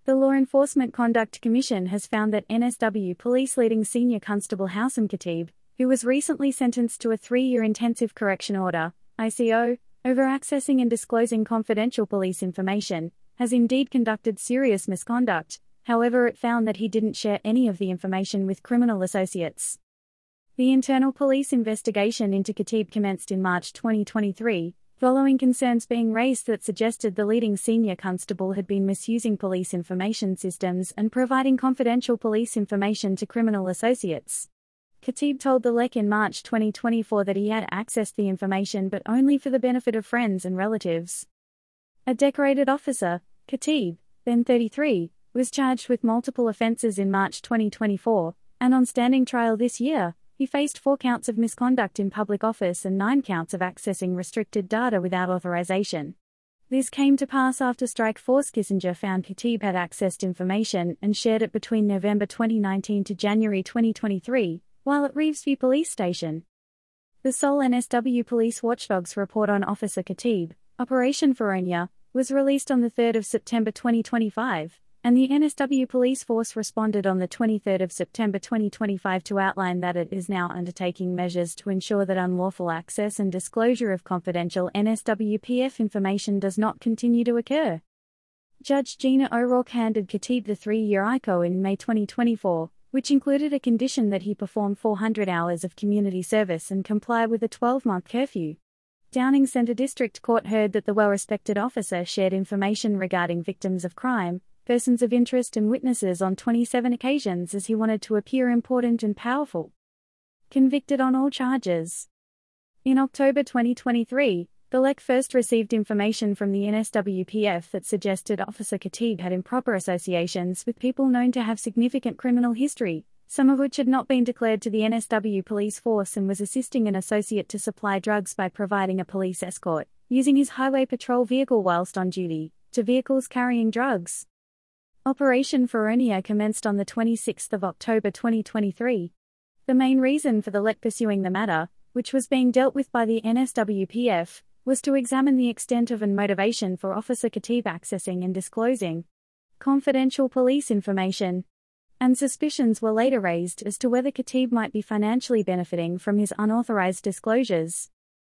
The Law Enforcement Conduct Commission has found that NSW Police leading Senior Constable Houssam Khatib, who was recently sentenced to a 3-year intensive correction order, ICO, over accessing and disclosing confidential police information, has indeed conducted serious misconduct. However, it found that he didn't share any of the information with criminal associates. The internal police investigation into Khatib commenced in March 2023, following concerns being raised that suggested the leading senior constable had been misusing police information systems and providing confidential police information to criminal associates. Khatib told the LEC in March 2024 that he had accessed the information but only for the benefit of friends and relatives. A decorated officer, Khatib, then 33, was charged with multiple offences in March 2024, and on standing trial this year, he faced 4 counts of misconduct in public office and 9 counts of accessing restricted data without authorization. This came to pass after Strike Force Kissinger found Khatib had accessed information and shared it between November 2019 to January 2023, while at Revesby Police Station. The sole NSW Police Watchdogs report on Officer Khatib, Operation Feronia, was released on 3 September 2025, and the NSW Police Force responded on 23 September 2025 to outline that it is now undertaking measures to ensure that unlawful access and disclosure of confidential NSWPF information does not continue to occur. Judge Gina O'Rourke handed Khatib the 3-year ICO in May 2024, which included a condition that he perform 400 hours of community service and comply with a 12-month curfew. Downing Centre District Court heard that the well-respected officer shared information regarding victims of crime, persons of interest and witnesses on 27 occasions as he wanted to appear important and powerful. Convicted on all charges. In October 2023, the LEC first received information from the NSWPF that suggested Officer Khatib had improper associations with people known to have significant criminal history, some of which had not been declared to the NSW police force, and was assisting an associate to supply drugs by providing a police escort, using his highway patrol vehicle whilst on duty, to vehicles carrying drugs. Operation Feronia commenced on 26 October 2023. The main reason for the LEC pursuing the matter, which was being dealt with by the NSWPF, was to examine the extent of and motivation for Officer Khatib accessing and disclosing confidential police information. And suspicions were later raised as to whether Khatib might be financially benefiting from his unauthorized disclosures.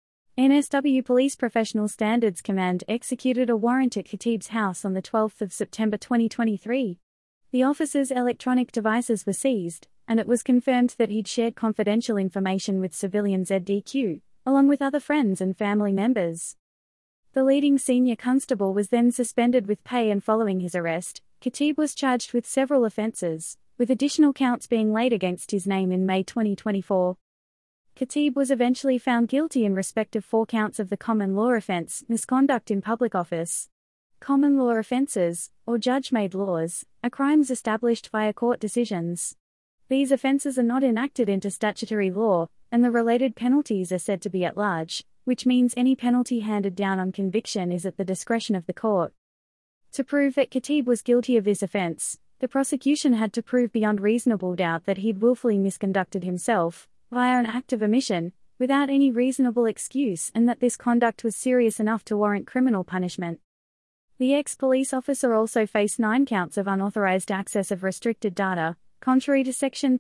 NSW Police Professional Standards Command executed a warrant at Khatib's house on 12 September 2023. The officer's electronic devices were seized, and it was confirmed that he'd shared confidential information with civilian ZDQ, along with other friends and family members. The leading senior constable was then suspended with pay, and following his arrest, Khatib was charged with several offences, with additional counts being laid against his name in May 2024. Khatib was eventually found guilty in respect of 4 counts of the common law offence, misconduct in public office. Common law offences, or judge-made laws, are crimes established via court decisions. These offences are not enacted into statutory law, and the related penalties are said to be at large, which means any penalty handed down on conviction is at the discretion of the court. To prove that Khatib was guilty of this offence, the prosecution had to prove beyond reasonable doubt that he'd willfully misconducted himself, via an act of omission, without any reasonable excuse, and that this conduct was serious enough to warrant criminal punishment. The ex-police officer also faced 9 counts of unauthorized access of restricted data, contrary to Section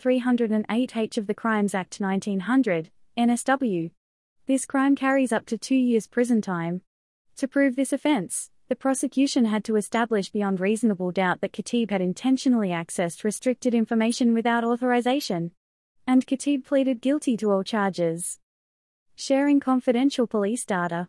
308H of the Crimes Act 1900, NSW. This crime carries up to 2 years prison time. To prove this offence, the prosecution had to establish beyond reasonable doubt that Khatib had intentionally accessed restricted information without authorization. And Khatib pleaded guilty to all charges. Sharing confidential police data.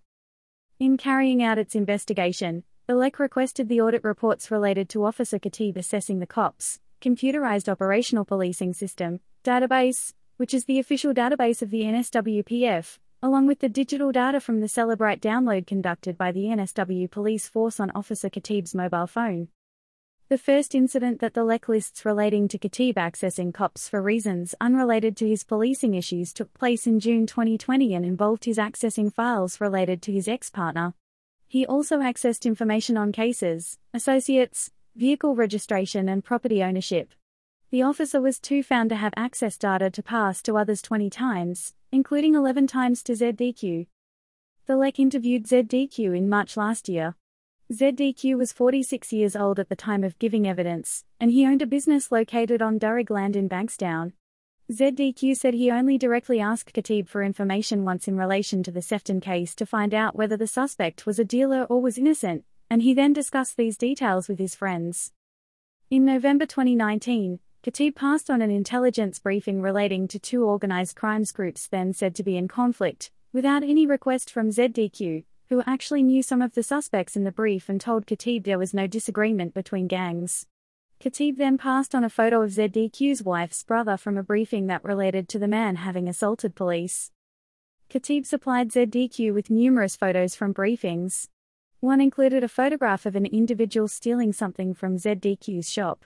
In carrying out its investigation, the LEC requested the audit reports related to Officer Khatib assessing the COPS, Computerized Operational Policing System, database, which is the official database of the NSWPF, along with the digital data from the Celebrite download conducted by the NSW Police Force on Officer Khatib's mobile phone. The first incident that the LEC lists relating to Khatib accessing COPS for reasons unrelated to his policing issues took place in June 2020 and involved his accessing files related to his ex-partner. He also accessed information on cases, associates, vehicle registration and property ownership. The officer was too found to have access data to pass to others 20 times, including 11 times to ZDQ. The LEC interviewed ZDQ in March last year. ZDQ was 46 years old at the time of giving evidence, and he owned a business located on Durrig Land in Bankstown. ZDQ said he only directly asked Khatib for information once in relation to the Sefton case to find out whether the suspect was a dealer or was innocent, and he then discussed these details with his friends. In November 2019, Khatib passed on an intelligence briefing relating to two organized crimes groups then said to be in conflict, without any request from ZDQ, who actually knew some of the suspects in the brief and told Khatib there was no disagreement between gangs. Khatib then passed on a photo of ZDQ's wife's brother from a briefing that related to the man having assaulted police. Khatib supplied ZDQ with numerous photos from briefings. One included a photograph of an individual stealing something from ZDQ's shop.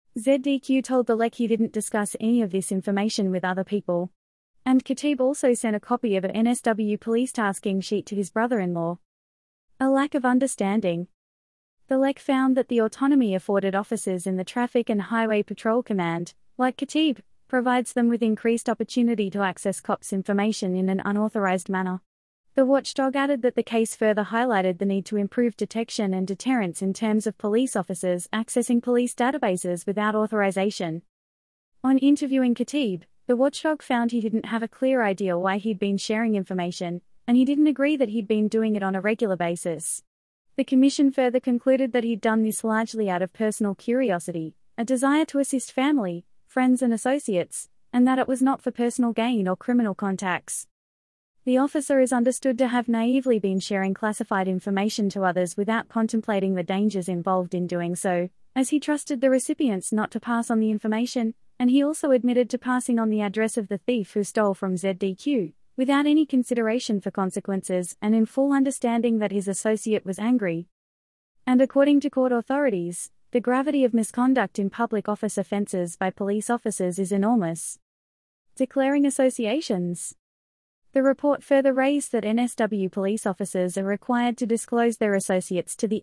ZDQ told the LEC he didn't discuss any of this information with other people. And Khatib also sent a copy of an NSW police tasking sheet to his brother-in-law. A lack of understanding. The LEC found that the autonomy afforded officers in the Traffic and Highway Patrol Command, like Khatib, provides them with increased opportunity to access cops' information in an unauthorized manner. The watchdog added that the case further highlighted the need to improve detection and deterrence in terms of police officers accessing police databases without authorization. On interviewing Khatib, the watchdog found he didn't have a clear idea why he'd been sharing information, and he didn't agree that he'd been doing it on a regular basis. The Commission further concluded that he'd done this largely out of personal curiosity, a desire to assist family, friends and associates, and that it was not for personal gain or criminal contacts. The officer is understood to have naively been sharing classified information to others without contemplating the dangers involved in doing so, as he trusted the recipients not to pass on the information, and he also admitted to passing on the address of the thief who stole from ZDQ, without any consideration for consequences and in full understanding that his associate was angry. And according to court authorities, the gravity of misconduct in public office offences by police officers is enormous. Declaring associations. The report further raised that NSW police officers are required to disclose their associates to the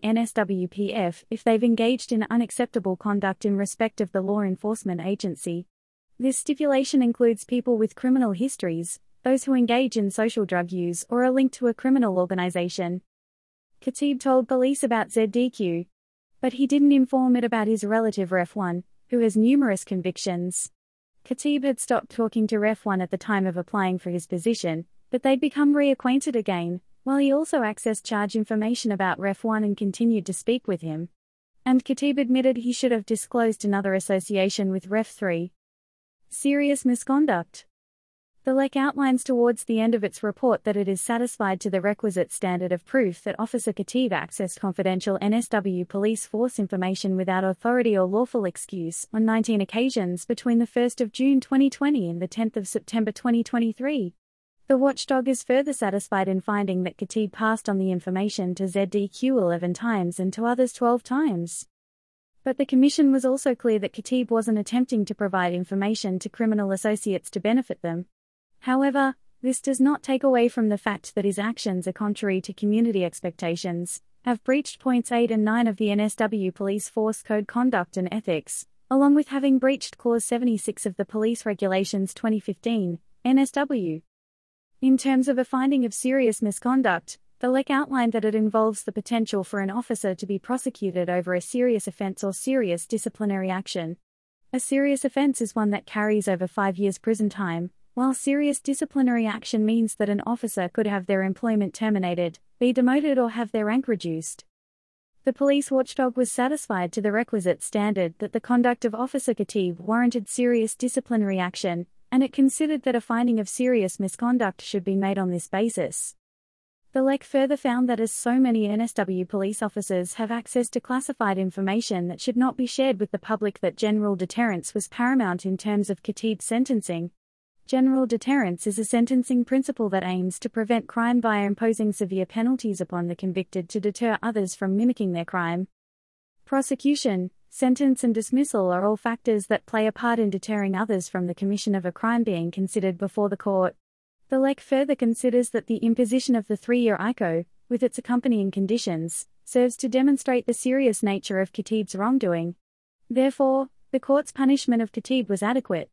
NSWPF if they've engaged in unacceptable conduct in respect of the law enforcement agency. This stipulation includes people with criminal histories, those who engage in social drug use or are linked to a criminal organization. Khatib told police about ZDQ, but he didn't inform it about his relative Ref 1, who has numerous convictions. Khatib had stopped talking to Ref 1 at the time of applying for his position, but they'd become reacquainted again, while he also accessed charge information about Ref 1 and continued to speak with him. And Khatib admitted he should have disclosed another association with Ref 3. Serious misconduct. The LEC outlines towards the end of its report that it is satisfied to the requisite standard of proof that Officer Khatib accessed confidential NSW police force information without authority or lawful excuse on 19 occasions between the 1st of June 2020 and the 10th of September 2023. The watchdog is further satisfied in finding that Khatib passed on the information to ZDQ 11 times and to others 12 times. But the Commission was also clear that Khatib wasn't attempting to provide information to criminal associates to benefit them. However, this does not take away from the fact that his actions are contrary to community expectations, have breached points 8 and 9 of the NSW Police Force Code Conduct and Ethics, along with having breached Clause 76 of the Police Regulations 2015, NSW. In terms of a finding of serious misconduct, the LEC outlined that it involves the potential for an officer to be prosecuted over a serious offence or serious disciplinary action. A serious offence is one that carries over 5 years prison time, while serious disciplinary action means that an officer could have their employment terminated, be demoted or have their rank reduced. The police watchdog was satisfied to the requisite standard that the conduct of Officer Khatib warranted serious disciplinary action, and it considered that a finding of serious misconduct should be made on this basis. The LEC further found that as so many NSW police officers have access to classified information that should not be shared with the public, that general deterrence was paramount in terms of Khatib's sentencing. General deterrence is a sentencing principle that aims to prevent crime by imposing severe penalties upon the convicted to deter others from mimicking their crime. Prosecution, sentence and dismissal are all factors that play a part in deterring others from the commission of a crime being considered before the court. The LEC further considers that the imposition of the 3-year ICO, with its accompanying conditions, serves to demonstrate the serious nature of Khatib's wrongdoing. Therefore, the court's punishment of Khatib was adequate.